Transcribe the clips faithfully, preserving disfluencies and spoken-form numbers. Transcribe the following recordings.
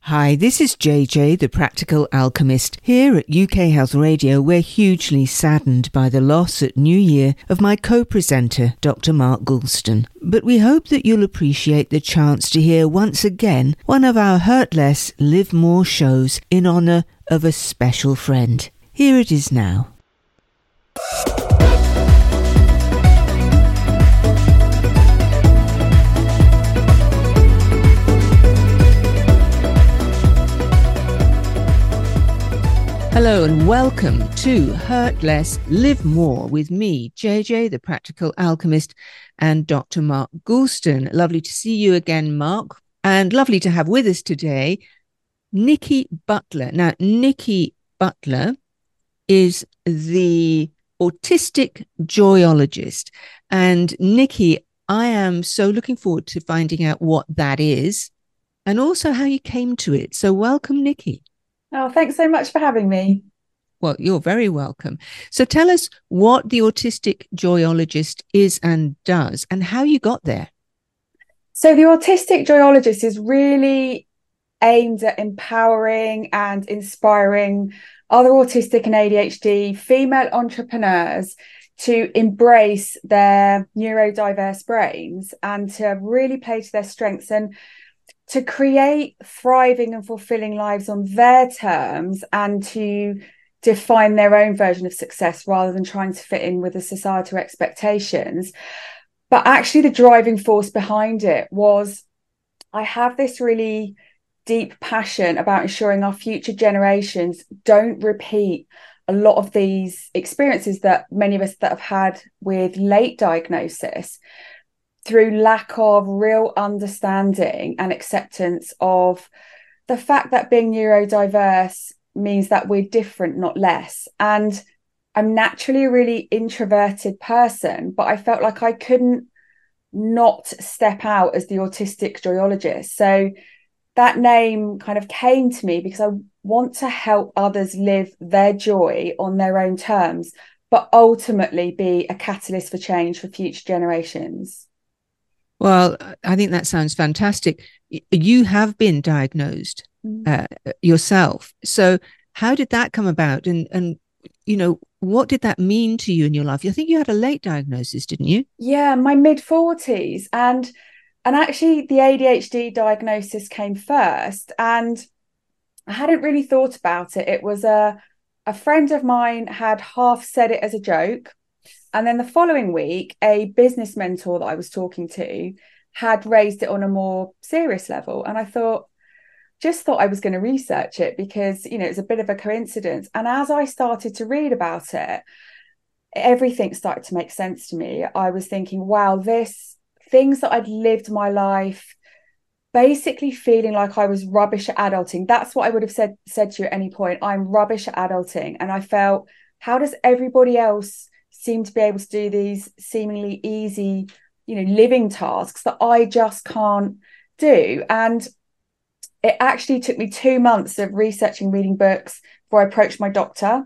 Hi, this is J J, the Practical Alchemist. Here at U K Health Radio, we're hugely saddened by the loss at New Year of my co-presenter, Doctor Mark Goulston. But we hope that you'll appreciate the chance to hear once again one of our Hurt Less, Live More shows in honour of a special friend. Here it is now. Hello and welcome to Hurt Less, Live More with me, J J, the Practical Alchemist, and Doctor Mark Goulston. Lovely to see you again, Mark, and lovely to have with us today Nikki Butler. Now, Nikki Butler is the autistic joyologist, and Nikki, I am so looking forward to finding out what that is and also how you came to it. So welcome, Nikki. Oh, thanks so much for having me. Well, you're very welcome. So tell us what the autistic joyologist is and does and how you got there. So the autistic joyologist is really aimed at empowering and inspiring other autistic and A D H D female entrepreneurs to embrace their neurodiverse brains and to really play to their strengths and to create thriving and fulfilling lives on their terms and to define their own version of success rather than trying to fit in with the societal expectations. But actually the driving force behind it was I have this really deep passion about ensuring our future generations don't repeat a lot of these experiences that many of us that have had with late diagnosis, through lack of real understanding and acceptance of the fact that being neurodiverse means that we're different, not less. And I'm naturally a really introverted person, but I felt like I couldn't not step out as the autistic joyologist. So that name kind of came to me because I want to help others live their joy on their own terms, but ultimately be a catalyst for change for future generations. Well, I think that sounds fantastic. You have been diagnosed uh, yourself. So how did that come about? And, and, you know, what did that mean to you in your life? I think you had a late diagnosis, didn't you? Yeah, my mid forties. And, and actually the A D H D diagnosis came first. And I hadn't really thought about it. It was a, a friend of mine had half said it as a joke. And then the following week, a business mentor that I was talking to had raised it on a more serious level. And I thought, just thought I was going to research it because, you know, it's a bit of a coincidence. And as I started to read about it, everything started to make sense to me. I was thinking, wow, this things that I'd lived my life basically feeling like I was rubbish at adulting. That's what I would have said, said to you at any point. I'm rubbish at adulting. And I felt, how does everybody else seem to be able to do these seemingly easy, you know, living tasks that I just can't do? And it actually took me two months of researching, reading books before I approached my doctor.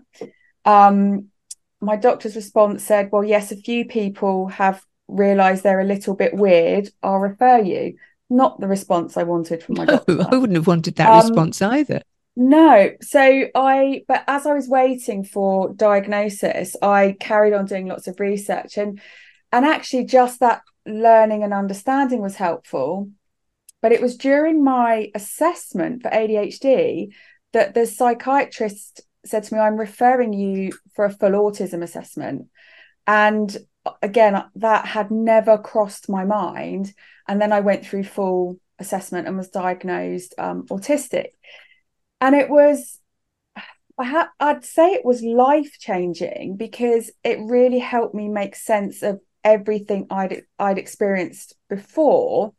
Um, my doctor's response said, well, yes, a few people have realised they're a little bit weird. I'll refer you. Not the response I wanted from my no, doctor. I wouldn't have wanted that um, response either. No. So I, but as I was waiting for diagnosis, I carried on doing lots of research and, and actually just that learning and understanding was helpful. But it was during my assessment for A D H D that the psychiatrist said to me, I'm referring you for a full autism assessment. And again, that had never crossed my mind. And then I went through full assessment and was diagnosed um, autistic. And it was, I ha- I'd say it was life-changing because it really helped me make sense of everything I'd, I'd experienced before.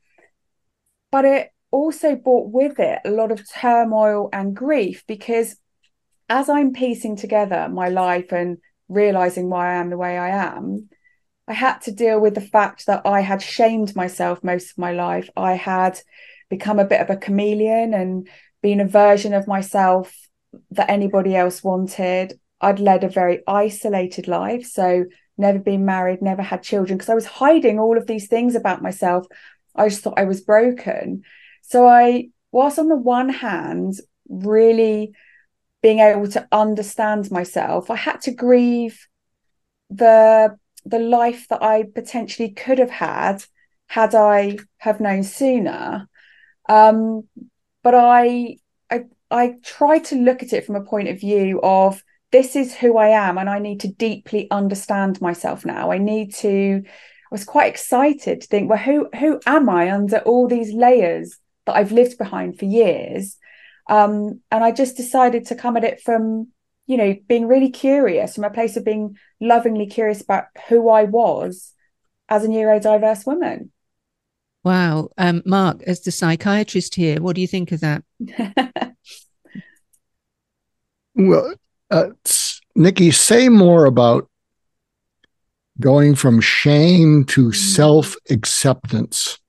But it also brought with it a lot of turmoil and grief because as I'm piecing together my life and realising why I am the way I am, I had to deal with the fact that I had shamed myself most of my life. I had become a bit of a chameleon and been a version of myself that anybody else wanted. I'd led a very isolated life, so never been married, never had children, because I was hiding all of these things about myself. I just thought I was broken. So I whilst on the one hand, really being able to understand myself, I had to grieve the the life that I potentially could have had had I have known sooner. Um, but I, I I try to look at it from a point of view of this is who I am, and I need to deeply understand myself now. I need to. I was quite excited to think, well, who who am I under all these layers that I've lived behind for years? Um, and I just decided to come at it from, you know, being really curious, from a place of being lovingly curious about who I was as a neurodiverse woman. Wow. Um, Mark, as the psychiatrist here, what do you think of that? Well, uh, Nikki, say more about going from shame to self-acceptance.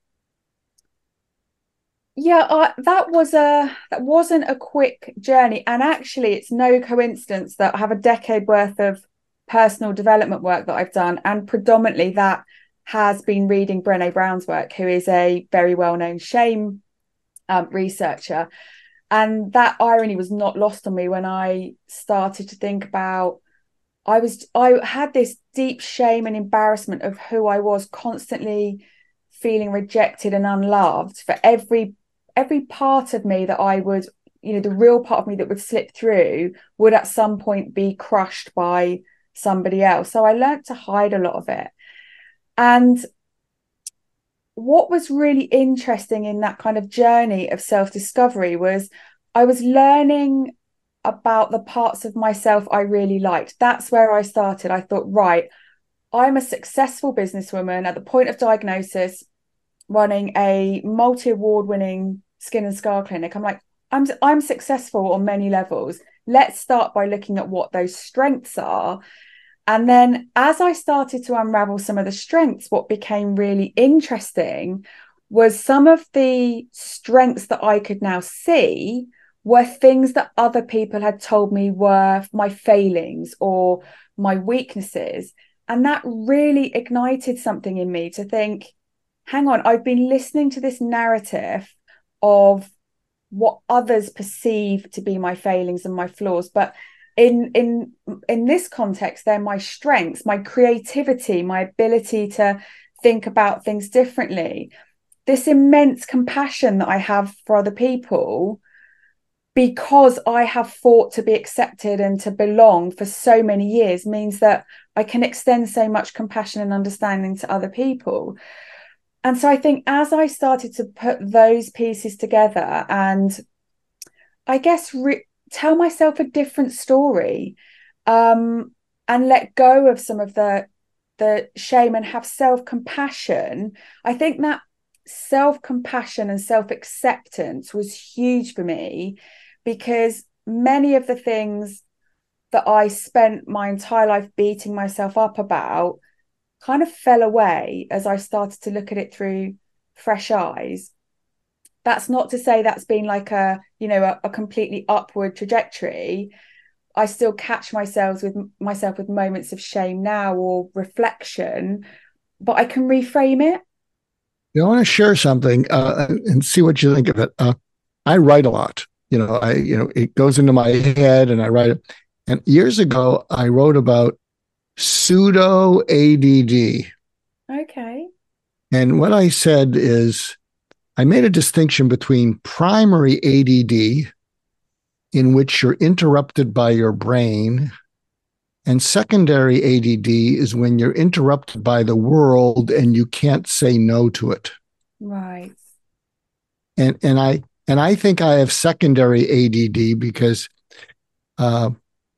Yeah, uh, that was a that wasn't a quick journey, and actually, it's no coincidence that I have a decade worth of personal development work that I've done, and predominantly that has been reading Brené Brown's work, who is a very well-known shame um, researcher. And that irony was not lost on me when I started to think about I was I had this deep shame and embarrassment of who I was, constantly feeling rejected and unloved for every every part of me that I would, you know, the real part of me that would slip through would at some point be crushed by somebody else. So I learned to hide a lot of it. And what was really interesting in that kind of journey of self-discovery was I was learning about the parts of myself I really liked. That's where I started. I thought, right, I'm a successful businesswoman at the point of diagnosis, running a multi-award winning skin and scar clinic. I'm like, I'm I'm successful on many levels. Let's start by looking at what those strengths are. And then as I started to unravel some of the strengths, what became really interesting was some of the strengths that I could now see were things that other people had told me were my failings or my weaknesses. And that really ignited something in me to think, hang on, I've been listening to this narrative of what others perceive to be my failings and my flaws. But in in in this context, they're my strengths, my creativity, my ability to think about things differently, this immense compassion that I have for other people, because I have fought to be accepted and to belong for so many years, means that I can extend so much compassion and understanding to other people. And so I think as I started to put those pieces together and I guess re- tell myself a different story, um, and let go of some of the the shame and have self-compassion, I think that self-compassion and self-acceptance was huge for me, because many of the things that I spent my entire life beating myself up about kind of fell away as I started to look at it through fresh eyes. That's not to say that's been like a, you know, a, a completely upward trajectory. I still catch myself with myself with moments of shame now or reflection, but I can reframe it. You want to share something uh, and see what you think of it. Uh, I write a lot. You know, I you know it goes into my head and I write it. And years ago, I wrote about pseudo A D D. Okay. And what I said is, I made a distinction between primary A D D, in which you're interrupted by your brain, and secondary A D D is when you're interrupted by the world and you can't say no to it. Right. And and I and I think I have secondary A D D because uh,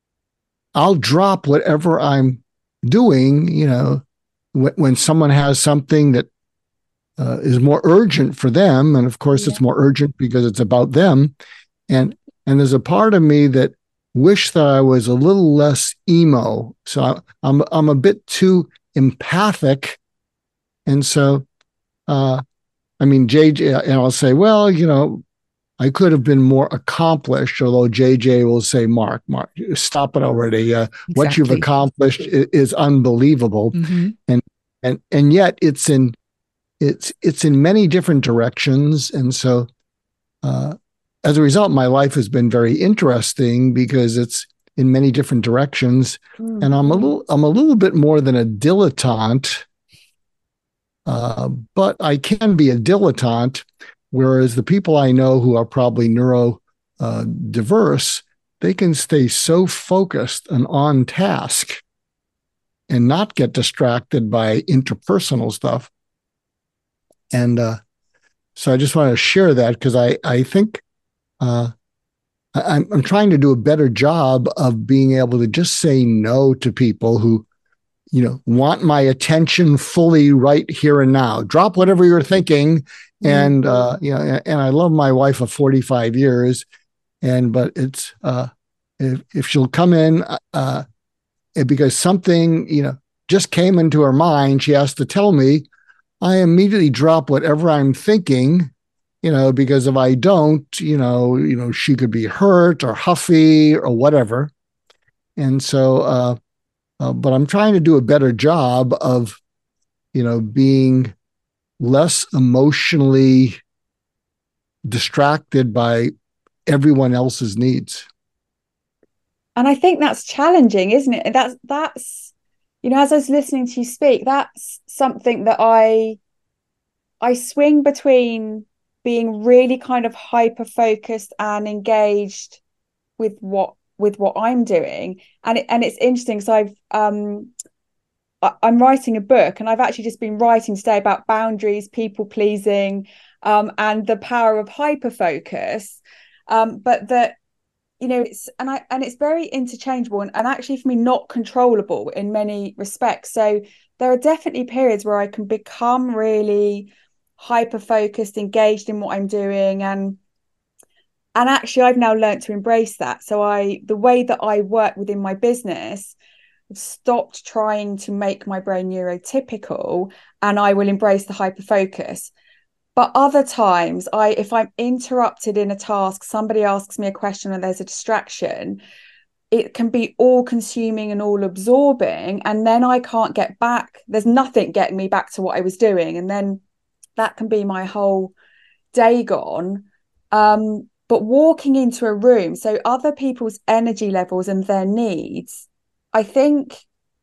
I'll drop whatever I'm doing, you know, when, when someone has something that uh, is more urgent for them, and of course yeah. it's more urgent because it's about them, and and there's a part of me that wish that I was a little less emo. So I, I'm I'm a bit too empathic, and so uh, I mean J J, and I'll say, well, you know, I could have been more accomplished. Although J J will say, Mark, Mark, stop it already. Uh, exactly. What you've accomplished is, is unbelievable, mm-hmm. and and and yet it's in it's it's in many different directions, and so. Uh, as a result, my life has been very interesting because it's in many different directions. Mm-hmm. And I'm a little, I'm a little bit more than a dilettante, uh, but I can be a dilettante. Whereas the people I know who are probably neuro uh, diverse, they can stay so focused and on task and not get distracted by interpersonal stuff. And uh, so I just want to share that because I, I think uh, I'm, I'm trying to do a better job of being able to just say no to people who, you know, want my attention fully right here and now. Drop whatever you're thinking. And, uh, you know, and I love my wife of forty-five years. And, but it's, uh, if, if she'll come in, uh, because something, you know, just came into her mind, she has to tell me, I immediately drop whatever I'm thinking, you know, because if I don't, you know, you know, she could be hurt or huffy or whatever. And so, uh, uh but I'm trying to do a better job of, you know, being less emotionally distracted by everyone else's needs. And I think that's challenging, isn't it? That's, that's, you know, as I was listening to you speak, that's something that I, I swing between being really kind of hyper focused and engaged with what, with what I'm doing. And it, and it's interesting because I've, um, I'm writing a book and I've actually just been writing today about boundaries, people pleasing, um, and the power of hyperfocus. Um, but that, you know, it's, and I, and it's very interchangeable and, and actually for me, not controllable in many respects. So there are definitely periods where I can become really hyper-focused, engaged in what I'm doing. And, and actually I've now learned to embrace that. So I, the way that I work within my business, stopped trying to make my brain neurotypical, and I will embrace the hyper focus. But other times, I if I'm interrupted in a task, somebody asks me a question and there's a distraction, it can be all consuming and all absorbing, and then I can't get back. There's nothing getting me back to what I was doing, and then that can be my whole day gone. Um, but walking into a room, so other people's energy levels and their needs, I think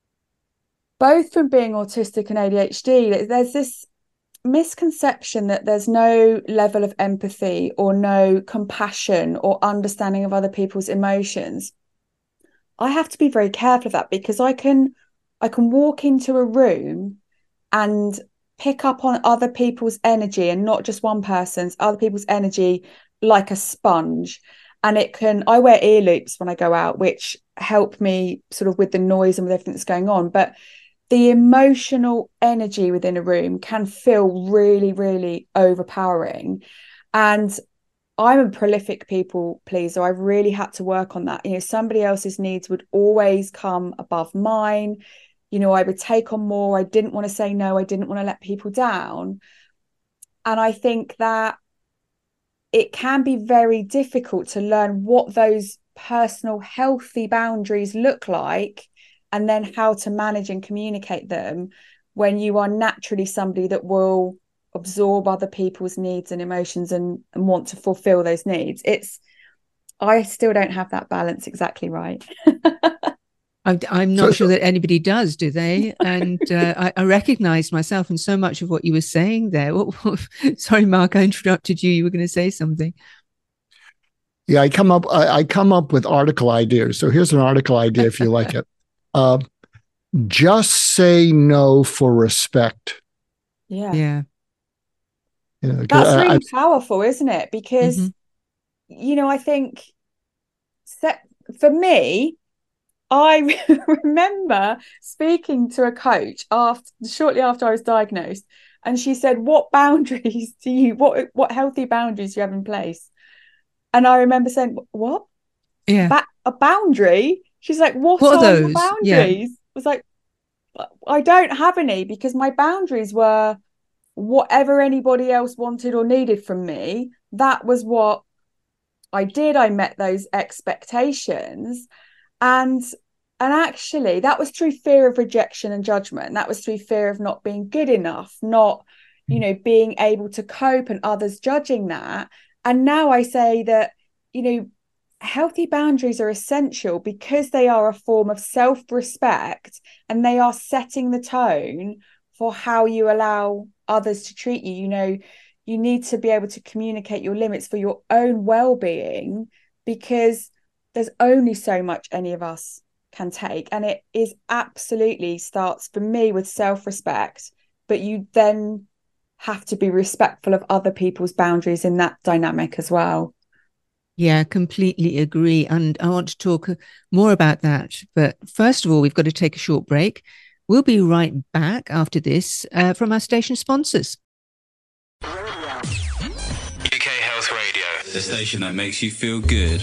both from being autistic and A D H D, there's this misconception that there's no level of empathy or no compassion or understanding of other people's emotions. I have to be very careful of that because I can, I can walk into a room and pick up on other people's energy, and not just one person's, other people's energy like a sponge. And it can, I wear ear loops when I go out, which help me sort of with the noise and with everything that's going on. But the emotional energy within a room can feel really, really overpowering. And I'm a prolific people pleaser. I've really had to work on that. You know, somebody else's needs would always come above mine. You know, I would take on more. I didn't want to say no. I didn't want to let people down. And I think that it can be very difficult to learn what those personal healthy boundaries look like, and then how to manage and communicate them when you are naturally somebody that will absorb other people's needs and emotions and, and want to fulfill those needs. It's, I still don't have that balance exactly right. I'm not sure that anybody does, do they? And uh, I, I recognized myself in so much of what you were saying there. What, what, sorry, Mark, I interrupted you. You were going to say something. Yeah, I come up. I, I come up with article ideas. So here's an article idea, if you like it. Uh, just say no for respect. Yeah, yeah. You know, that's I, really I, powerful, isn't it? Because mm-hmm. you know, I think set, for me, I remember speaking to a coach after shortly after I was diagnosed, and she said, "What boundaries do you what what healthy boundaries do you have in place?" And I remember saying, "What? Yeah, ba- a boundary?" She's like, "What, what are, are your boundaries?" Yeah. I was like, "I don't have any, because my boundaries were whatever anybody else wanted or needed from me. That was what I did. I met those expectations." And and actually that was through fear of rejection and judgment. That was through fear of not being good enough, not, you know, being able to cope and others judging that. And now I say that, you know, healthy boundaries are essential because they are a form of self-respect, and they are setting the tone for how you allow others to treat you. You know, you need to be able to communicate your limits for your own well-being, because there's only so much any of us can take. And it is absolutely starts for me with self-respect, but you then have to be respectful of other people's boundaries in that dynamic as well. Yeah, completely agree. And I want to talk more about that. But first of all, we've got to take a short break. We'll be right back after this uh, from our station sponsors. U K Health Radio, the station that makes you feel good.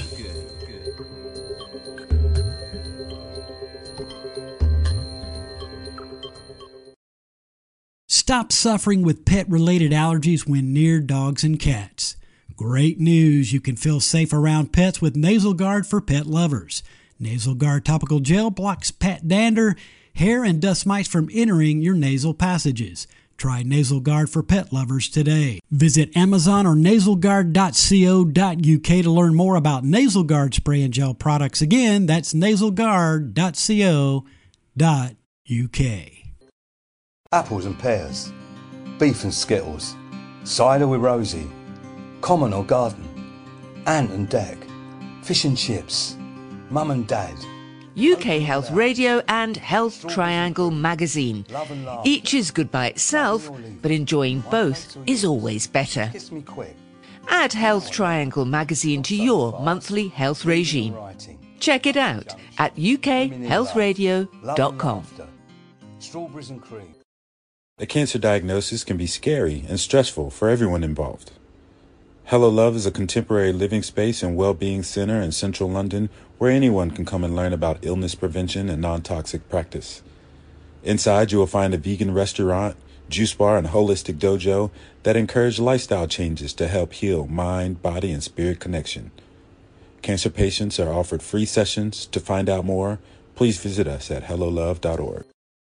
Stop suffering with pet-related allergies when near dogs and cats. Great news! You can feel safe around pets with Nasal Guard for pet lovers. Nasal Guard topical gel blocks pet dander, hair, and dust mites from entering your nasal passages. Try Nasal Guard for pet lovers today. Visit Amazon or nasal guard dot co dot U K to learn more about Nasal Guard spray and gel products. Again, that's nasal guard dot co dot U K. Apples and pears, beef and skittles, cider with Rosie, common or garden, ant and deck, fish and chips, mum and dad. U K Health Radio and Health Triangle magazine. Each is good by itself, but enjoying both is always better. Add Health Triangle magazine to your monthly health regime. Check it out at U K health radio dot com. Strawberries and cream. A cancer diagnosis can be scary and stressful for everyone involved. Hello Love is a contemporary living space and well-being center in central London where anyone can come and learn about illness prevention and non-toxic practice. Inside, you will find a vegan restaurant, juice bar, and holistic dojo that encourage lifestyle changes to help heal mind, body, and spirit connection. Cancer patients are offered free sessions. To find out more, please visit us at hello love dot org.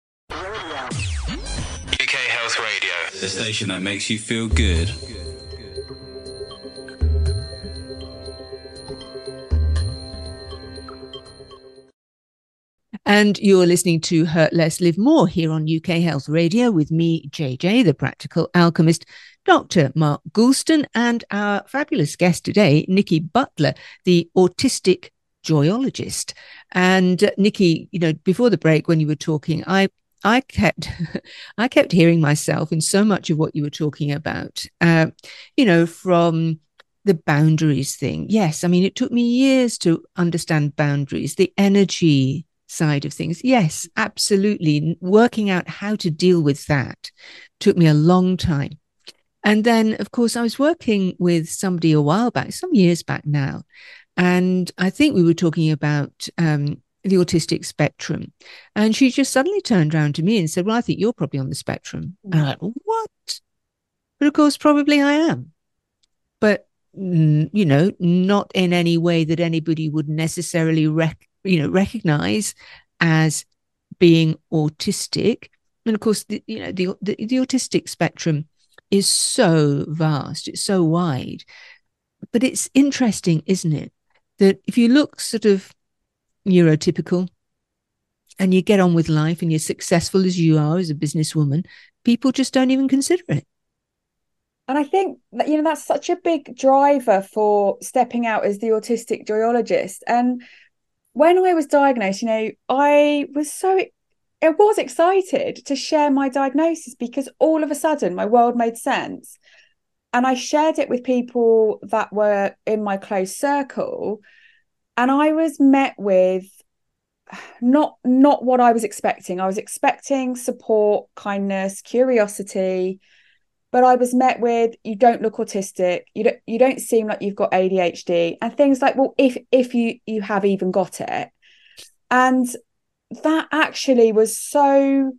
U K Health Radio, the station that makes you feel good. And you're listening to Hurt Less, Live More here on U K Health Radio with me, J J, the practical alchemist, Doctor Mark Goulston, and our fabulous guest today, Nikki Butler, the autistic joyologist. And uh, Nikki, you know, before the break when you were talking, I I kept I kept hearing myself in so much of what you were talking about, uh, you know, from the boundaries thing. Yes, I mean, it took me years to understand boundaries, the energy side of things. Yes, absolutely. Working out how to deal with that took me a long time. And then, of course, I was working with somebody a while back, some years back now, and I think we were talking about um, the autistic spectrum. And she just suddenly turned around to me and said, well, I think you're probably on the spectrum. And I'm like, what? But of course, probably I am. But, you know, not in any way that anybody would necessarily rec- you know, recognize as being autistic. And of course, the, you know, the, the, the autistic spectrum is so vast, it's so wide. But it's interesting, isn't it, that if you look sort of neurotypical and you get on with life and you're successful as you are as a businesswoman, people just don't even consider it. And I think that, you know, that's such a big driver for stepping out as the autistic joyologist. And when I was diagnosed, you know, I was so, I was excited to share my diagnosis because all of a sudden my world made sense. And I shared it with people that were in my close circle. And I was met with not, not what I was expecting. I was expecting support, kindness, curiosity. But I was met with, you don't look autistic, you don't you don't seem like you've got A D H D, and things like, well, if if you you have even got it. And that actually was so,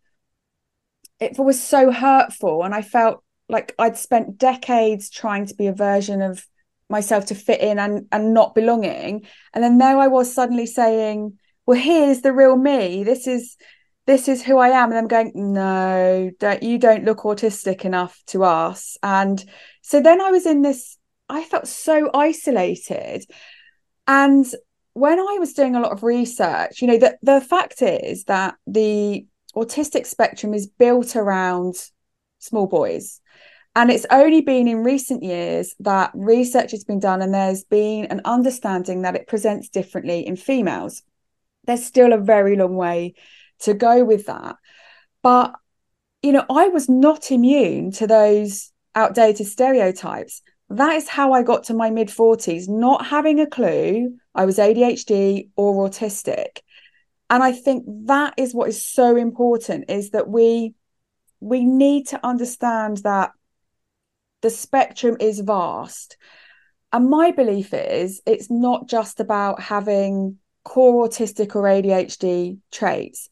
it was so hurtful. And I felt like I'd spent decades trying to be a version of myself to fit in and, and not belonging. And then there I was suddenly saying, well, here's the real me. This is this is who I am. And I'm going, no, don't, you don't look autistic enough to us. And so then I was in this I felt so isolated. And when I was doing a lot of research, you know, the, the fact is that the autistic spectrum is built around small boys. And it's only been in recent years that research has been done and there's been an understanding that it presents differently in females. There's still a very long way to go with that. But, you know, I was not immune to those outdated stereotypes. That is how I got to my mid forties, not having a clue I was A D H D or autistic. And I think that is what is so important, is that we we need to understand that the spectrum is vast. And my belief is it's not just about having core autistic or A D H D traits.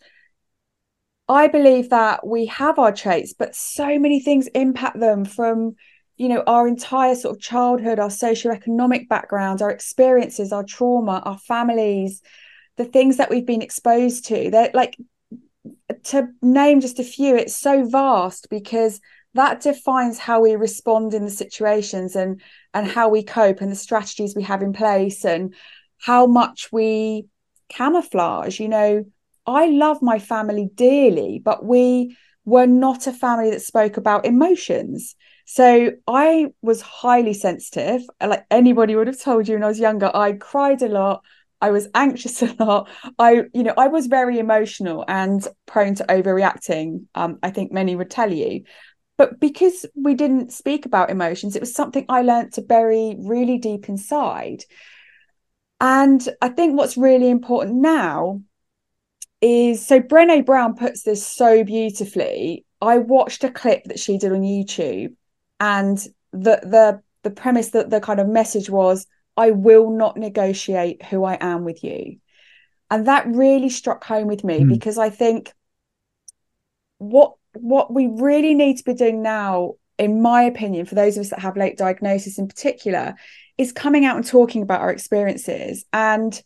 I believe that we have our traits, but so many things impact them, from, you know, our entire sort of childhood, our socioeconomic background, our experiences, our trauma, our families, the things that we've been exposed to. They're like, to name just a few, it's so vast, because that defines how we respond in the situations, and and how we cope, and the strategies we have in place, and how much we camouflage. You know, I love my family dearly, but we were not a family that spoke about emotions. So I was highly sensitive. Like anybody would have told you when I was younger, I cried a lot. I was anxious a lot. I, you know, I was very emotional and prone to overreacting. Um, I think many would tell you. But because we didn't speak about emotions, it was something I learned to bury really deep inside. And I think what's really important now is, so Brené Brown puts this so beautifully. I watched a clip that she did on YouTube, and the the the premise, that the kind of message was, I will not negotiate who I am with you. And that really struck home with me, mm. because I think what what we really need to be doing now, in my opinion, for those of us that have late diagnosis in particular, is coming out and talking about our experiences, and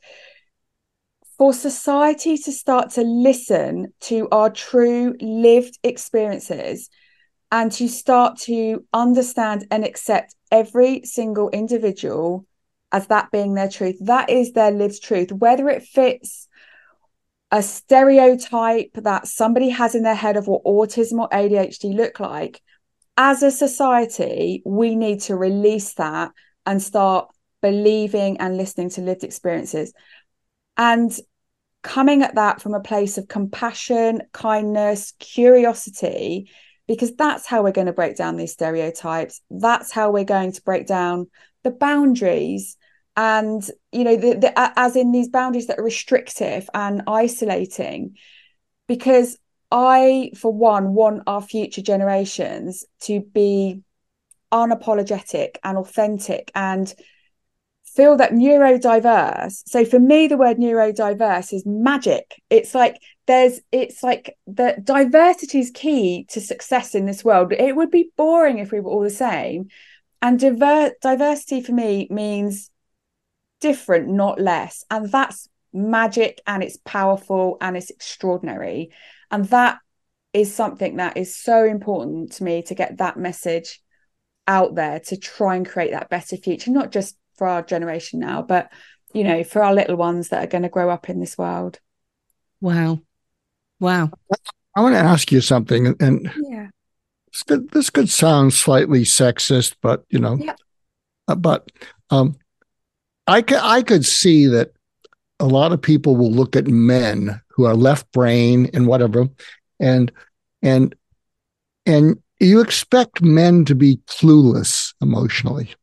for society to start to listen to our true lived experiences, and to start to understand and accept every single individual as that being their truth. That is their lived truth, whether it fits a stereotype that somebody has in their head of what autism or A D H D look like. As a society, we need to release that and start believing and listening to lived experiences, and coming at that from a place of compassion, kindness, curiosity, because that's how we're going to break down these stereotypes. That's how we're going to break down the boundaries, and, you know, the, the, as in these boundaries that are restrictive and isolating. Because I, for one, want our future generations to be unapologetic and authentic and feel that neurodiverse. So for me, the word neurodiverse is magic. It's like there's, it's like the diversity is key to success in this world. It would be boring if we were all the same. And diver- diversity for me means different, not less. And that's magic, and it's powerful, and it's extraordinary. And that is something that is so important to me, to get that message out there, to try and create that better future, not just for our generation now, but, you know, for our little ones that are going to grow up in this world. Wow. Wow. I want to ask you something, and yeah, this could, this could sound slightly sexist, but, you know, yeah. uh, but um, I, could, I could see that a lot of people will look at men who are left brain and whatever, and, and, and you expect men to be clueless emotionally.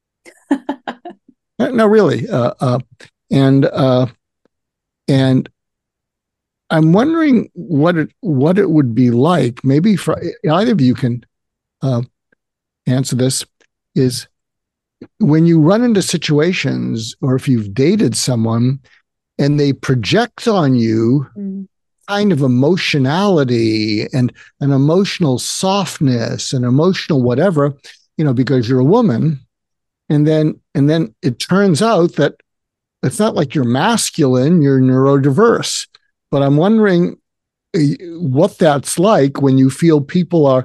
No, really. Uh, uh, and, uh, and I'm wondering what it, what it would be like, maybe for either of you can uh, answer this, is when you run into situations, or if you've dated someone and they project on you mm. kind of emotionality and an emotional softness and emotional whatever, you know, because you're a woman. And then, and then it turns out that it's not like you're masculine, you're neurodiverse. But I'm wondering what that's like when you feel people are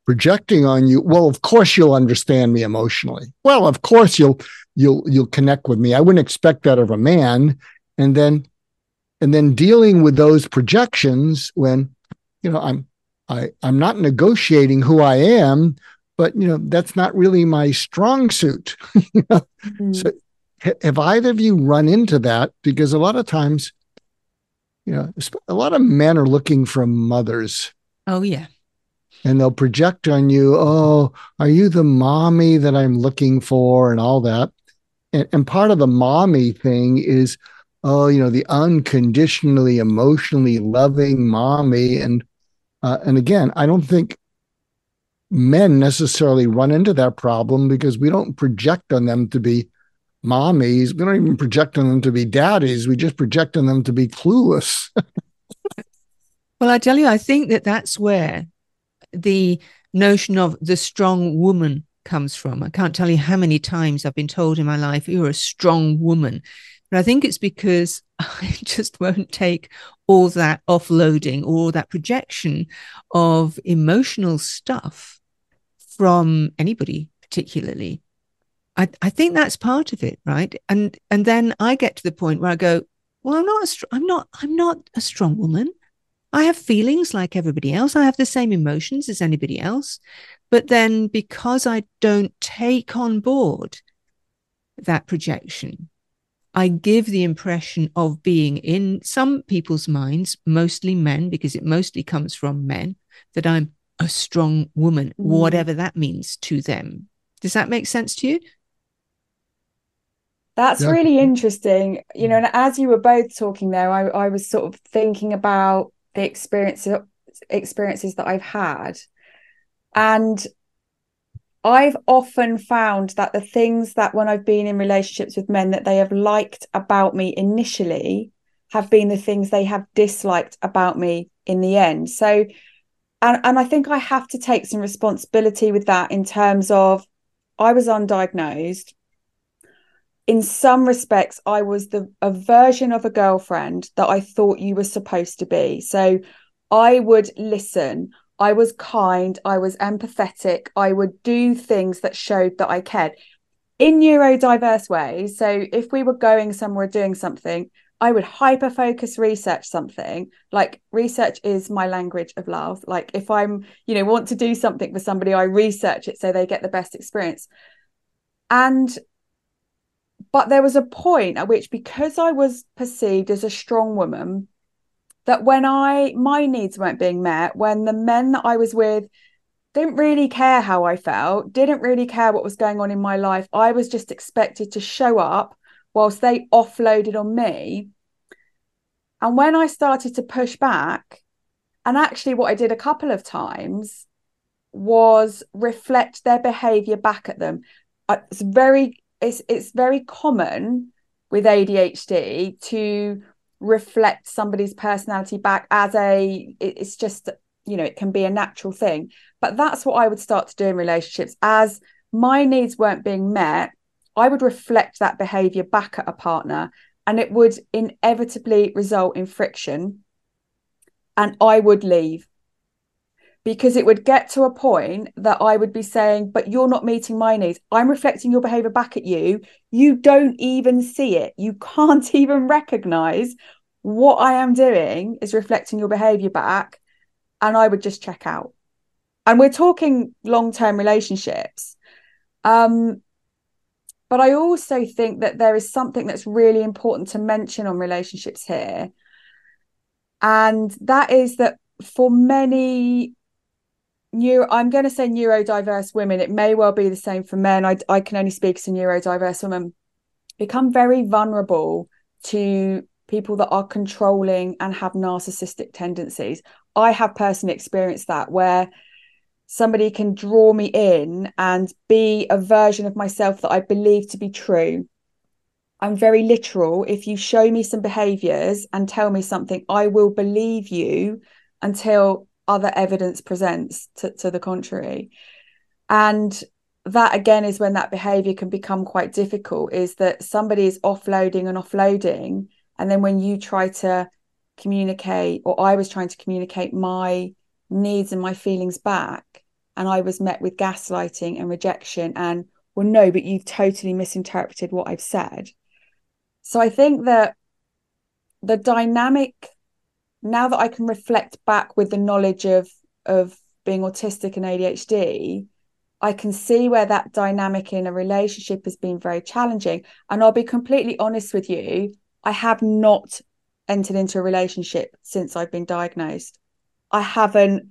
projecting on you, well, of course you'll understand me emotionally. Well, of course you'll you'll you'll connect with me. I wouldn't expect that of a man. And then and then dealing with those projections when, you know, I'm I I'm not negotiating who I am, but you know, that's not really my strong suit. You know? Mm. So have either of you run into that? Because a lot of times, you know, a lot of men are looking for mothers. Oh, yeah. And they'll project on you, oh, are you the mommy that I'm looking for and all that? And, and part of the mommy thing is, oh, you know, the unconditionally, emotionally loving mommy. And uh, and again, I don't think men necessarily run into that problem because we don't project on them to be mommies. We don't even project on them to be daddies. We just project on them to be clueless. Well, I tell you, I think that that's where the notion of the strong woman comes from. I can't tell you how many times I've been told in my life, you're a strong woman. But I think it's because I just won't take all that offloading, all that projection of emotional stuff from anybody particularly. I, I think that's part of it, right? And and then I get to the point where I go, well, I'm not a, I'm not I'm not a strong woman. I have feelings like everybody else. I have the same emotions as anybody else. But then because I don't take on board that projection, I give the impression of being, in some people's minds, mostly men, because it mostly comes from men, that I'm a strong woman, mm. whatever that means to them. Does that make sense to you? That's yeah. really interesting. You know, and as you were both talking there, I, I was sort of thinking about the experiences experiences that I've had. And I've often found that the things that when I've been in relationships with men that they have liked about me initially have been the things they have disliked about me in the end. So, and, and I think I have to take some responsibility with that in terms of I was undiagnosed. In some respects, I was the a version of a girlfriend that I thought you were supposed to be. So I would listen. I was kind. I was empathetic. I would do things that showed that I cared in neurodiverse ways. So if we were going somewhere doing something, I would hyper focus research something. Like research is my language of love. Like if I'm, you know, want to do something for somebody, I research it so they get the best experience. And But there was a point at which, because I was perceived as a strong woman, that when I my needs weren't being met, when the men that I was with didn't really care how I felt, didn't really care what was going on in my life, I was just expected to show up whilst they offloaded on me. And when I started to push back, and actually what I did a couple of times was reflect their behavior back at them. It's very It's it's very common with A D H D to reflect somebody's personality back as a, it's just, you know, it can be a natural thing. But that's what I would start to do in relationships. As my needs weren't being met, I would reflect that behavior back at a partner, and it would inevitably result in friction, and I would leave. Because it would get to a point that I would be saying, but you're not meeting my needs. I'm reflecting your behavior back at you. You don't even see it. You can't even recognize what I am doing is reflecting your behavior back. And I would just check out. And we're talking long-term relationships. Um, but I also think that there is something that's really important to mention on relationships here. And that is that for many Neuro, I'm going to say neurodiverse women, it may well be the same for men. I, I can only speak as a neurodiverse woman, become very vulnerable to people that are controlling and have narcissistic tendencies. I have personally experienced that, where somebody can draw me in and be a version of myself that I believe to be true. I'm very literal. If you show me some behaviors and tell me something, I will believe you until other evidence presents to, to the contrary. And that again is when that behavior can become quite difficult, is that somebody is offloading and offloading, and then when you try to communicate, or I was trying to communicate my needs and my feelings back, and I was met with gaslighting and rejection and, well, no, but you've totally misinterpreted what I've said. So I think that the dynamic, now that I can reflect back with the knowledge of, of being autistic and A D H D, I can see where that dynamic in a relationship has been very challenging. And I'll be completely honest with you, I have not entered into a relationship since I've been diagnosed. I haven't,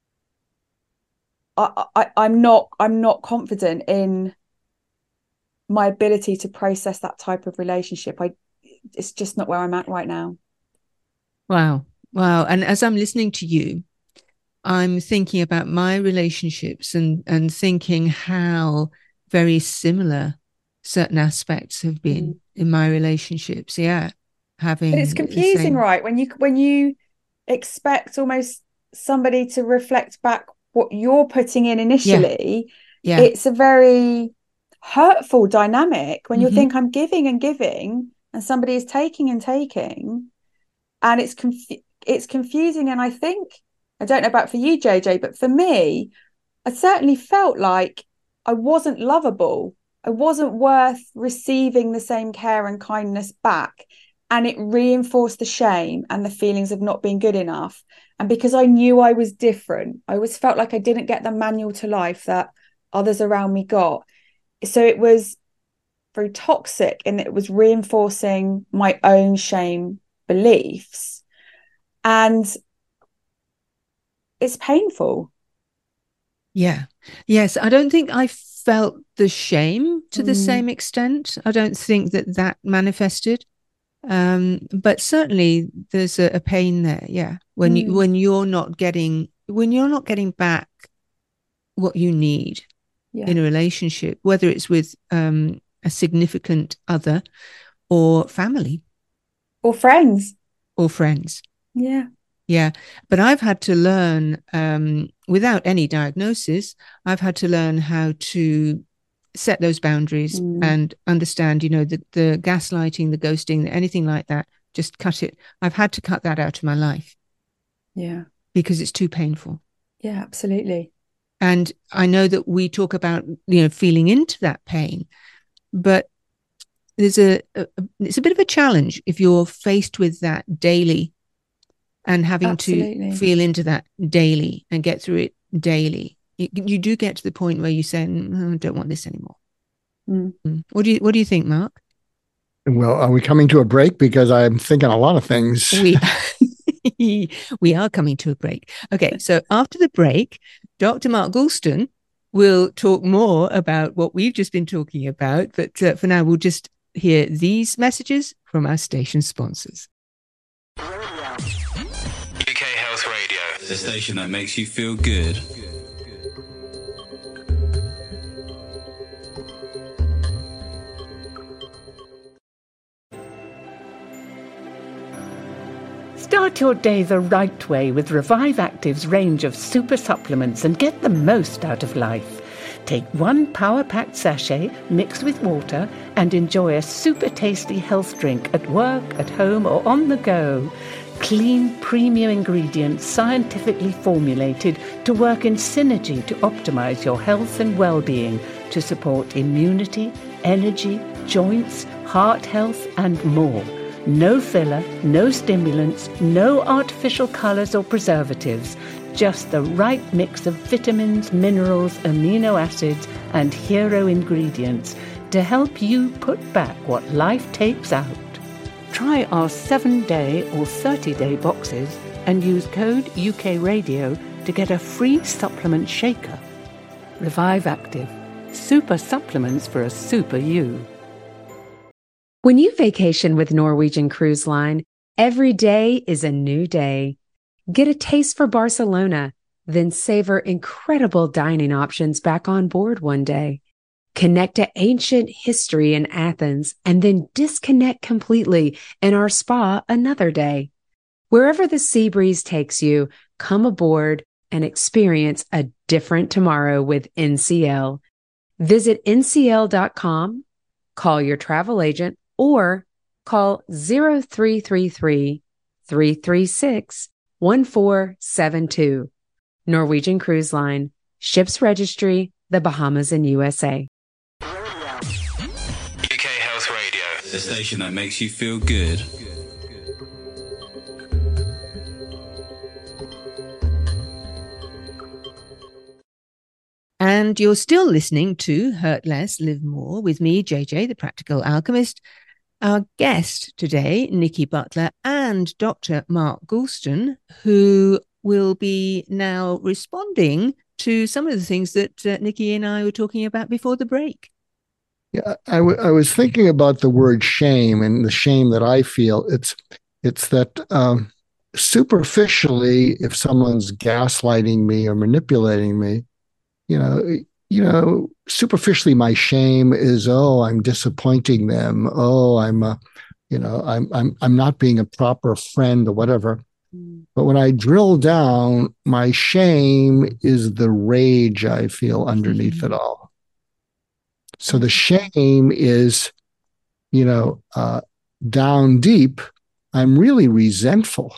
I, I, I'm not, I'm not confident in my ability to process that type of relationship. I, it's just not where I'm at right now. Wow. Wow. And as I'm listening to you, I'm thinking about my relationships and, and thinking how very similar certain aspects have been mm. in my relationships. Yeah. Having but it's confusing, same... right? When you, when you expect almost somebody to reflect back what you're putting in initially, yeah. Yeah. it's a very hurtful dynamic when mm-hmm. you think I'm giving and giving and somebody is taking and taking, and it's conf- it's confusing. And I think, I don't know about for you, J J, but for me, I certainly felt like I wasn't lovable. I wasn't worth receiving the same care and kindness back. And it reinforced the shame and the feelings of not being good enough. And because I knew I was different, I always felt like I didn't get the manual to life that others around me got. So it was very toxic, and it was reinforcing my own shame beliefs. And it's painful. Yeah. Yes. I don't think I felt the shame to mm. the same extent. I don't think that that manifested. Um, but certainly there's a, a pain there. Yeah. When mm. you, when you're not getting, when you're not getting back what you need yeah. in a relationship, whether it's with um, a significant other or family or friends or friends. Yeah. Yeah. But I've had to learn, um, without any diagnosis, I've had to learn how to set those boundaries mm. and understand, you know, the, the gaslighting, the ghosting, anything like that, just cut it. I've had to cut that out of my life. Yeah. Because it's too painful. Yeah, absolutely. And I know that we talk about, you know, feeling into that pain, but there's a, a it's a bit of a challenge if you're faced with that daily and having absolutely. to feel into that daily and get through it daily. You, you do get to the point where you say, oh, I don't want this anymore. Mm. What do you What do you think, Mark? Well, are we coming to a break? Because I'm thinking a lot of things. We we are coming to a break. Okay, so after the break, Doctor Mark Goulston will talk more about what we've just been talking about. But uh, for now, we'll just hear these messages from our station sponsors. U K Health Radio, the station that makes you feel good. Start your day the right way with Revive Active's range of super supplements and get the most out of life. Take one power-packed sachet mixed with water and enjoy a super tasty health drink at work, at home or on the go. Clean, premium ingredients scientifically formulated to work in synergy to optimize your health and well-being, to support immunity, energy, joints, heart health and more. No filler, no stimulants, no artificial colors or preservatives. Just the right mix of vitamins, minerals, amino acids, and hero ingredients to help you put back what life takes out. Try our seven-day or thirty-day boxes and use code U K Radio to get a free supplement shaker. Revive Active. Super supplements for a super you. When you vacation with Norwegian Cruise Line, every day is a new day. Get a taste for Barcelona, then savor incredible dining options back on board one day. Connect to ancient history in Athens and then disconnect completely in our spa another day. Wherever the sea breeze takes you, come aboard and experience a different tomorrow with N C L. Visit N C L dot com, call your travel agent, or call zero three three three, three three six, one four seven two. Norwegian Cruise Line. Ships registry, the Bahamas and U S A. U K Health Radio, the station that makes you feel good. And you're still listening to Hurt Less, Live More with me, J J, the Practical Alchemist. Our guest today, Nikki Butler, and Doctor Mark Goulston, who will be now responding to some of the things that uh, Nikki and I were talking about before the break. Yeah, I, w- I was thinking about the word shame and the shame that I feel. It's it's that um, superficially, if someone's gaslighting me or manipulating me, you know, you know, superficially, my shame is, oh, I'm disappointing them. Oh, I'm, uh, you know, I'm, I'm, I'm not being a proper friend or whatever. Mm. But when I drill down, my shame is the rage I feel underneath mm-hmm. it all. So the shame is, you know, uh, down deep, I'm really resentful,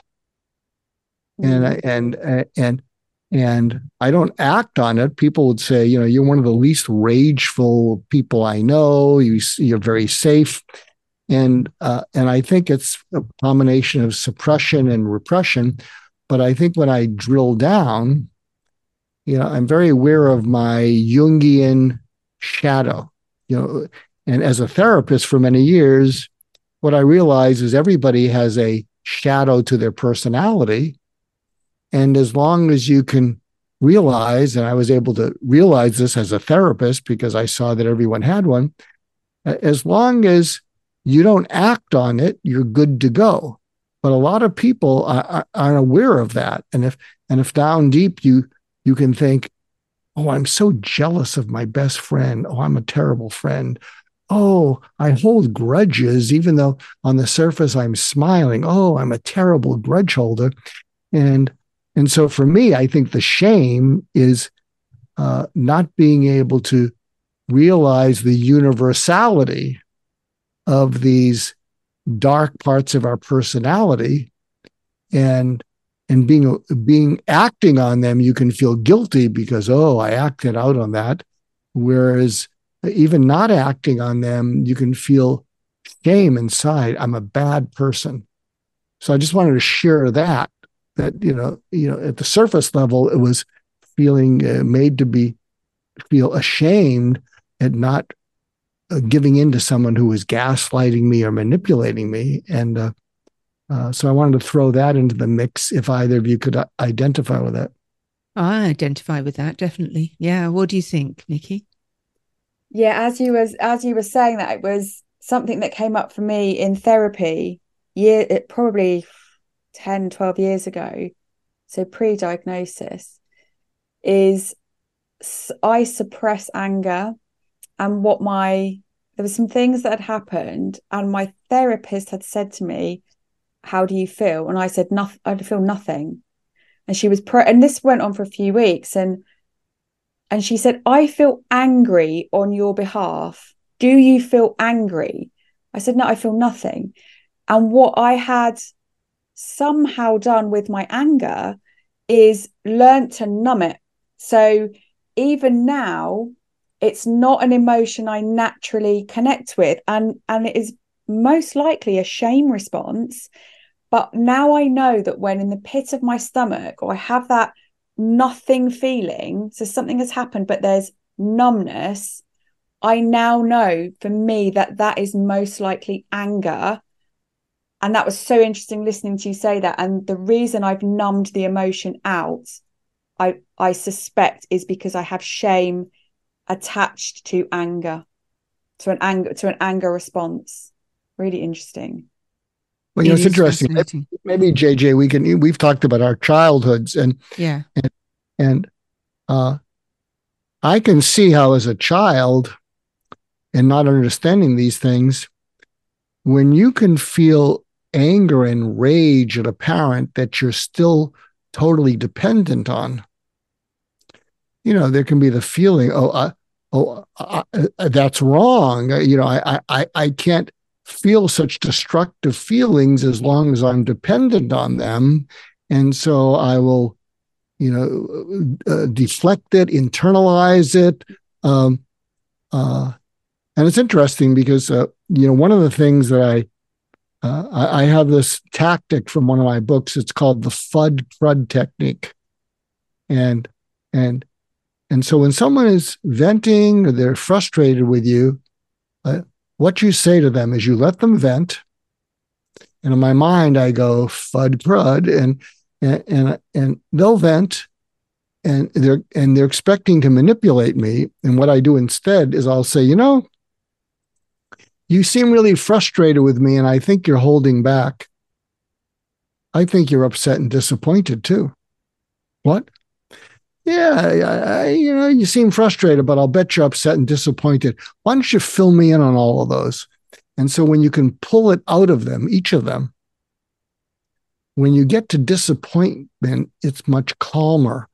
mm. and I, and and. And I don't act on it. People would say, you know, you're one of the least rageful people I know. You, you're very safe. And uh, and I think it's a combination of suppression and repression. But I think when I drill down, you know, I'm very aware of my Jungian shadow. You know, and as a therapist for many years, what I realize is everybody has a shadow to their personality. And as long as you can realize, and I was able to realize this as a therapist because I saw that everyone had one, as long as you don't act on it, you're good to go. But a lot of people are, aren't aware of that. And if and if down deep you you can think, oh, I'm so jealous of my best friend. Oh, I'm a terrible friend. Oh, I hold grudges, even though on the surface I'm smiling. Oh, I'm a terrible grudge holder. And And so for me, I think the shame is uh, not being able to realize the universality of these dark parts of our personality, and and being being acting on them. You can feel guilty because, oh, I acted out on that. Whereas even not acting on them, you can feel shame inside. I'm a bad person. So I just wanted to share that. That, you know, you know, at the surface level, it was feeling uh, made to be feel ashamed at not uh, giving in to someone who was gaslighting me or manipulating me. And uh, uh, so I wanted to throw that into the mix if either of you could uh, identify with that. I identify with that, definitely. Yeah. What do you think, Nikki? Yeah, as you was as you were saying that, it was something that came up for me in therapy, year it probably ten, twelve years ago, so pre-diagnosis, is I suppress anger. And what my, there were some things that had happened and my therapist had said to me, how do you feel? And I said, nothing, I feel nothing. And she was, pro- and this went on for a few weeks. And, and she said, I feel angry on your behalf. Do you feel angry? I said, no, I feel nothing. And what I had somehow done with my anger is learn to numb it. So even now, it's not an emotion I naturally connect with, and and it is most likely a shame response. But now I know that when in the pit of my stomach, or I have that nothing feeling, so something has happened but there's numbness, I now know for me that that is most likely anger. And that was so interesting listening to you say that. And the reason I've numbed the emotion out, I I suspect, is because I have shame attached to anger, to an anger, to an anger response. Really interesting. Well, you know, it's interesting. Maybe, maybe J J, we can. We've talked about our childhoods, and yeah, and, and uh, I can see how, as a child, and not understanding these things, when you can feel anger and rage at a parent that you're still totally dependent on, you know, there can be the feeling, oh, uh, oh, uh, uh, that's wrong. You know, I, I, I can't feel such destructive feelings as long as I'm dependent on them, and so I will you know, uh, deflect it, internalize it. Um, uh, and it's interesting because, uh, you know, one of the things that I, uh, I, I have this tactic from one of my books. It's called the FUD CRUD technique. And, and, and so when someone is venting or they're frustrated with you, uh, what you say to them is you let them vent. And in my mind, I go FUD CRUD, and and and, and they'll vent, and they're and they're expecting to manipulate me. And what I do instead is I'll say, you know, you seem really frustrated with me, and I think you're holding back. I think you're upset and disappointed too. What? Yeah, I, I, you know, you seem frustrated, but I'll bet you're upset and disappointed. Why don't you fill me in on all of those? And so when you can pull it out of them, each of them, when you get to disappointment, it's much calmer.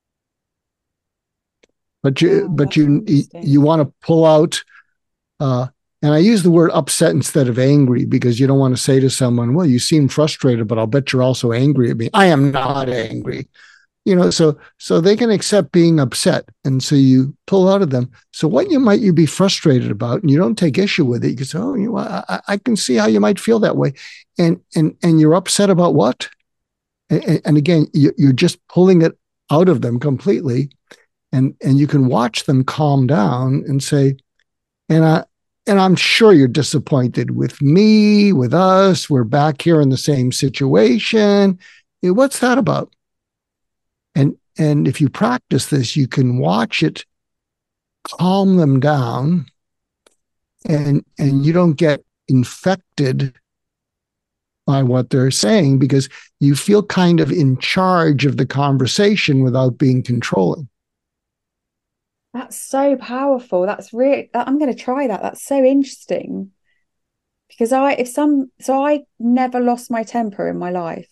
But you, oh, but you, you, you want to pull out, uh, and I use the word upset instead of angry, because you don't want to say to someone, well, you seem frustrated, but I'll bet you're also angry at me. I am not angry. You know, so so they can accept being upset, and so you pull out of them. So what you might you be frustrated about, and you don't take issue with it. You can say, "Oh, you know, I, I can see how you might feel that way," and and and you're upset about what? And, and again, you, you're just pulling it out of them completely, and and you can watch them calm down and say, "And I and I'm sure you're disappointed with me, with us. We're back here in the same situation. What's that about?" And and if you practice this, you can watch it calm them down, and and you don't get infected by what they're saying, because you feel kind of in charge of the conversation without being controlling. That's so powerful. That's really, I'm going to try that. That's so interesting, because I, if some, so I never lost my temper in my life.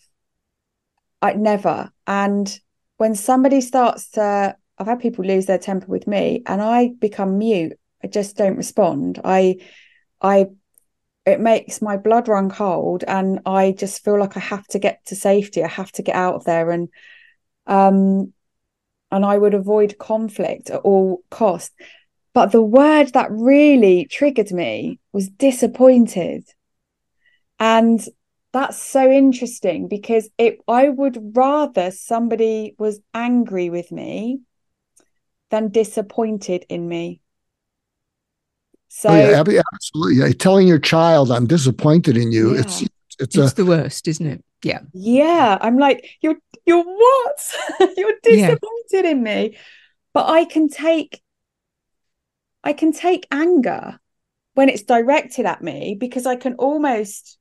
I never. And when somebody starts to, I've had people lose their temper with me, and I become mute. I just don't respond. I, I, it makes my blood run cold, and I just feel like I have to get to safety. I have to get out of there, and, um, and I would avoid conflict at all costs. But the word that really triggered me was disappointed, and that's so interesting, because it I would rather somebody was angry with me than disappointed in me. So oh, yeah, absolutely. Yeah. Telling your child I'm disappointed in you, yeah. it's it's, it's a, the worst, isn't it? Yeah. Yeah. I'm like, you're you're what? You're disappointed yeah. in me. But I can take I can take anger when it's directed at me, because I can almost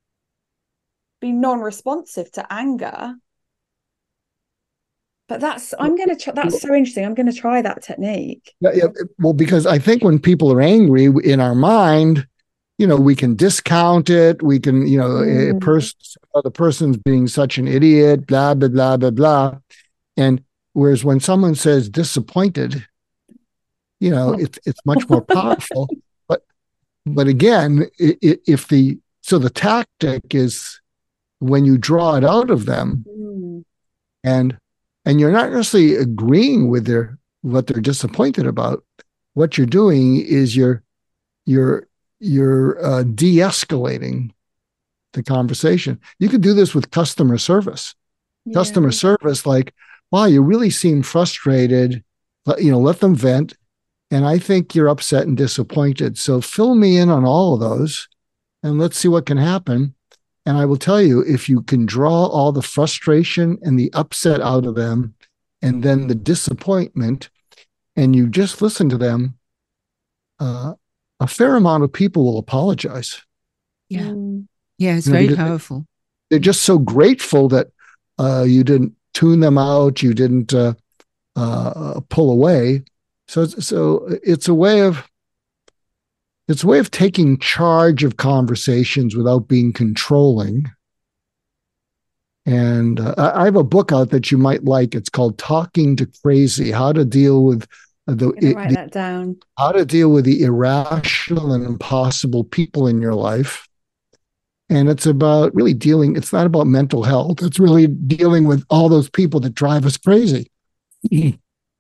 be non-responsive to anger. But that's I'm gonna try, that's so interesting. I'm gonna try that technique. Yeah, yeah, well, because I think when people are angry in our mind, you know, we can discount it. We can, you know, mm. a person, the person's being such an idiot, blah blah blah blah blah. And whereas when someone says disappointed, you know, it's it's much more powerful. But but again, if the so the tactic is, when you draw it out of them, mm. and and you're not necessarily agreeing with their what they're disappointed about, what you're doing is you're you're you're uh, de-escalating the conversation. You could do this with customer service. Yeah. Customer service, like, wow, you really seem frustrated. Let, you know, let them vent. And I think you're upset and disappointed. So fill me in on all of those, and let's see what can happen. And I will tell you, if you can draw all the frustration and the upset out of them, and then the disappointment, and you just listen to them, uh, a fair amount of people will apologize. Yeah. Mm. Yeah, it's you know, very powerful. They're just so grateful that uh, you didn't tune them out, you didn't uh, uh, pull away. So, so it's a way of It's a way of taking charge of conversations without being controlling. And uh, I have a book out that you might like. It's called Talking to Crazy, How to Deal with the, I'm write the that down. How to Deal with the Irrational and Impossible People in Your Life. And it's about really dealing, it's not about mental health. It's really dealing with all those people that drive us crazy. And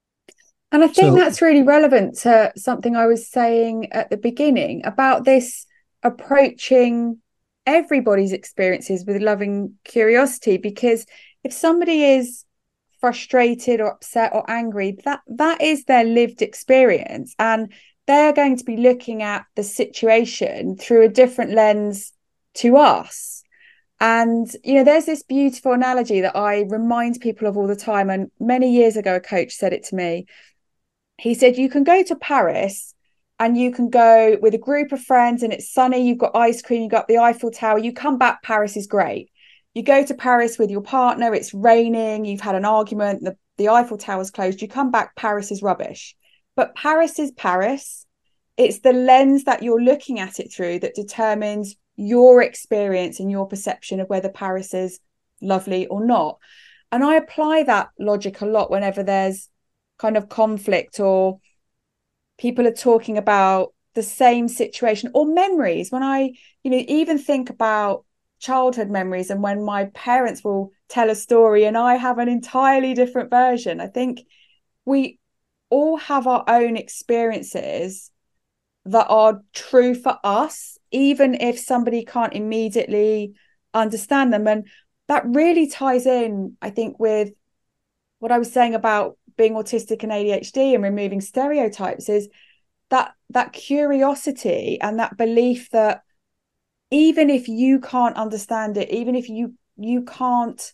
I think So- that's really relevant to something I was saying at the beginning about this approaching everybody's experiences with loving curiosity, because if somebody is frustrated or upset or angry, that that is their lived experience, and they're going to be looking at the situation through a different lens to us. And you know, there's this beautiful analogy that I remind people of all the time, and many years ago a coach said it to me. He said, you can go to Paris and you can go with a group of friends and it's sunny, you've got ice cream, you've got the Eiffel Tower, you come back, Paris is great. You go to Paris with your partner, it's raining, you've had an argument, the, the Eiffel Tower's closed, you come back, Paris is rubbish. But Paris is Paris. It's the lens that you're looking at it through that determines your experience and your perception of whether Paris is lovely or not. And I apply that logic a lot whenever there's kind of conflict or people are talking about the same situation or memories. When I, you know, even think about childhood memories and when my parents will tell a story and I have an entirely different version. I think we all have our own experiences that are true for us, even if somebody can't immediately understand them. And that really ties in, I think, with what I was saying about being autistic and A D H D and removing stereotypes, is that that curiosity and that belief that even if you can't understand it, even if you you can't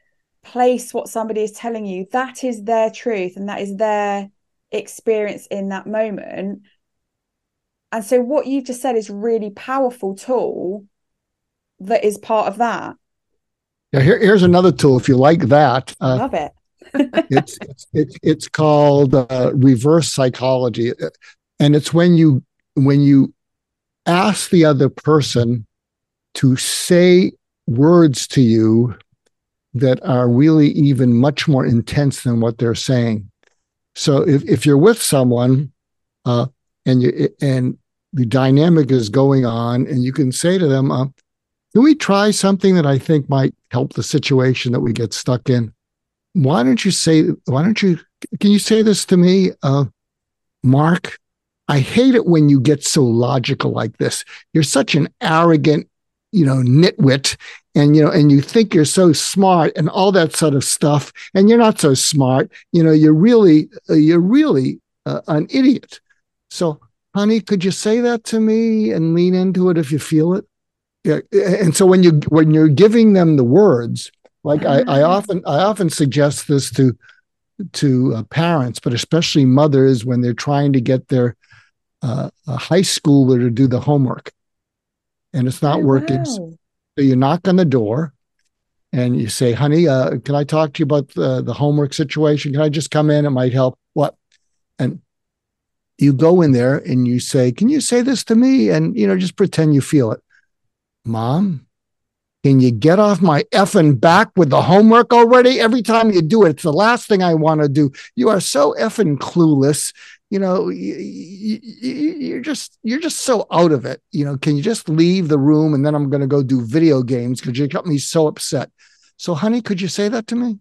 place what somebody is telling you, that is their truth and that is their experience in that moment. And so what you just said is a really powerful tool that is part of that. Yeah, here, here's another tool if you like that. Uh, Love it. it's, it's it's it's called uh, reverse psychology, and it's when you when you ask the other person to say words to you that are really even much more intense than what they're saying. So if if you're with someone uh, and you and the dynamic is going on, and you can say to them, uh, "Can we try something that I think might help the situation that we get stuck in? Why don't you say, why don't you, can you say this to me, uh, Mark? I hate it when you get so logical like this. You're such an arrogant, you know, nitwit, and, you know, and you think you're so smart and all that sort of stuff. And you're not so smart. You know, you're really, uh, you're really uh, an idiot. So, honey, could you say that to me and lean into it if you feel it?" Yeah. And so when you, when you're giving them the words, like I, I often, I often suggest this to, to uh, parents, but especially mothers when they're trying to get their uh, a high schooler to do the homework, and it's not Oh, working. wow. So you knock on the door, and you say, "Honey, uh, can I talk to you about the, the homework situation? Can I just come in? It might help." What? And you go in there and you say, "Can you say this to me?" And you know, just pretend you feel it. "Mom, can you get off my effing back with the homework already? Every time you do it, it's the last thing I want to do. You are so effing clueless. You know, you, you, you're just you're just so out of it. You know, can you just leave the room and then I'm going to go do video games because you got me so upset. So, honey, could you say that to me?"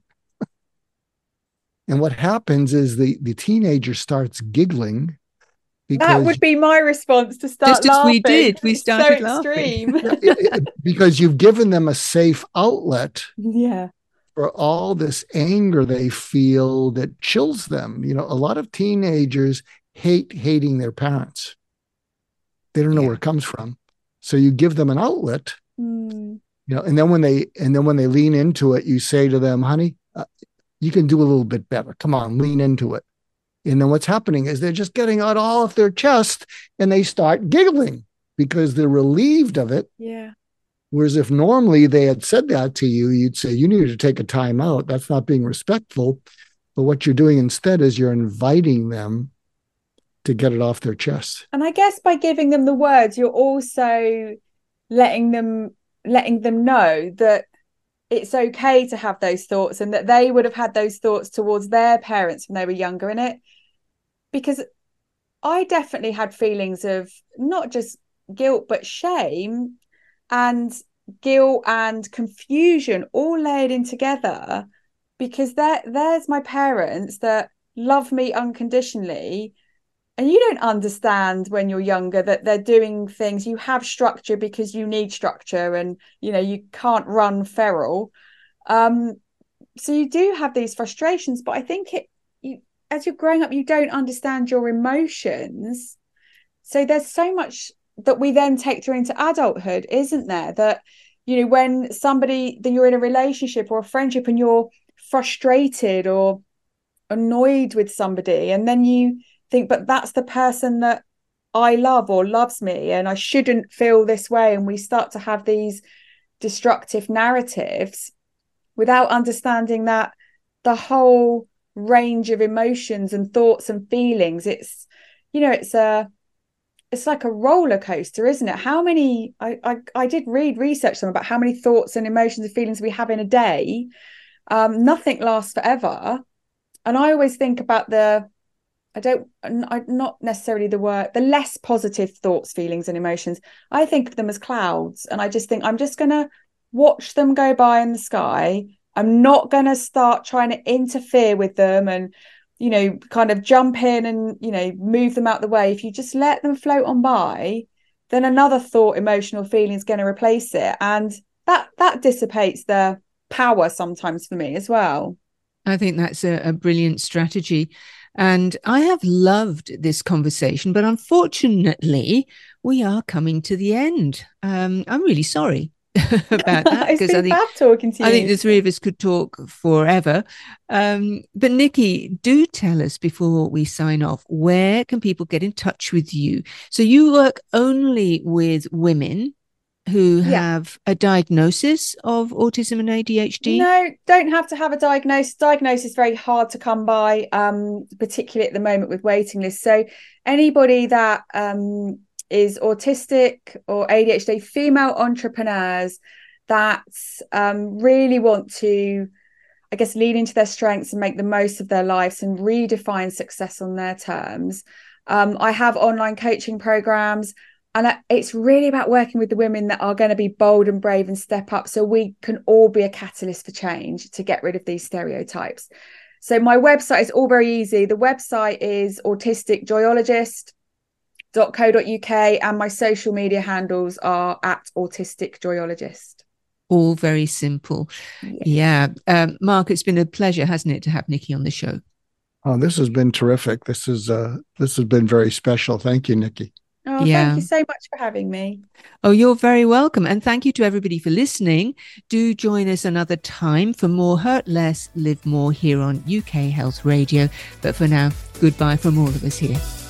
And what happens is the the teenager starts giggling. That would be my response, to start Just as laughing. we did, we It's started so laughing. extreme. because you've given them a safe outlet Yeah. for all this anger they feel that chills them. You know, a lot of teenagers hate hating their parents. They don't know Yeah. where it comes from. So you give them an outlet, Mm. you know, and then when they and then when they lean into it, you say to them, "Honey, uh, you can do a little bit better. Come on, lean into it." And then what's happening is they're just getting it all off their chest and they start giggling because they're relieved of it. Yeah. Whereas if normally they had said that to you, you'd say, "You need to take a time out. That's not being respectful." But what you're doing instead is you're inviting them to get it off their chest. And I guess by giving them the words, you're also letting them letting them know that it's okay to have those thoughts and that they would have had those thoughts towards their parents when they were younger. In it, because I definitely had feelings of not just guilt but shame, and guilt and confusion all layered in together, because there there's my parents that love me unconditionally, and you don't understand when you're younger that they're doing things. You have structure because you need structure, and you know you can't run feral. Um, so you do have these frustrations, but I think it you as you're growing up, you don't understand your emotions. So there's so much that we then take through into adulthood, isn't there? That, you know, when somebody, then you're in a relationship or a friendship and you're frustrated or annoyed with somebody, and then you think, but that's the person that I love or loves me, and I shouldn't feel this way. And we start to have these destructive narratives without understanding that the whole range of emotions and thoughts and feelings, it's, you know, it's a it's like a roller coaster, isn't it? How many I, I I did read research about how many thoughts and emotions and feelings we have in a day. Um, nothing lasts forever. And I always think about the I don't I, not necessarily the word the less positive thoughts, feelings and emotions. I think of them as clouds, and I just think I'm just gonna watch them go by in the sky. I'm not gonna start trying to interfere with them and, you know, kind of jump in and, you know, move them out the way. If you just let them float on by, then another thought, emotional feeling is going to replace it. And that that dissipates the power sometimes for me as well. I think that's a, a brilliant strategy. And I have loved this conversation, but unfortunately, we are coming to the end. Um, I'm really sorry about that, because I think talking to you. I think the three of us could talk forever. Um, but Nikki, do tell us before we sign off, where can people get in touch with you? So you work only with women who Yeah. have a diagnosis of autism and A D H D? No, don't have to have a diagnosis. Diagnosis is very hard to come by, um, particularly at the moment with waiting lists. So anybody that um, is autistic or A D H D, female entrepreneurs that um, really want to, I guess, lean into their strengths and make the most of their lives and redefine success on their terms. Um, I have online coaching programs. And it's really about working with the women that are going to be bold and brave and step up, so we can all be a catalyst for change to get rid of these stereotypes. So my website is all very easy. The website is autistic joyologist dot co dot uk, and my social media handles are at autistic joyologist. All very simple. Yeah. yeah. Um, Mark, it's been a pleasure, hasn't it, to have Nikki on the show? Oh, this has been terrific. This is uh, this has been very special. Thank you, Nikki. Oh, yeah. Thank you so much for having me. Oh, you're very welcome. And thank you to everybody for listening. Do join us another time for more Hurt Less, Live More here on U K Health Radio. But for now, goodbye from all of us here.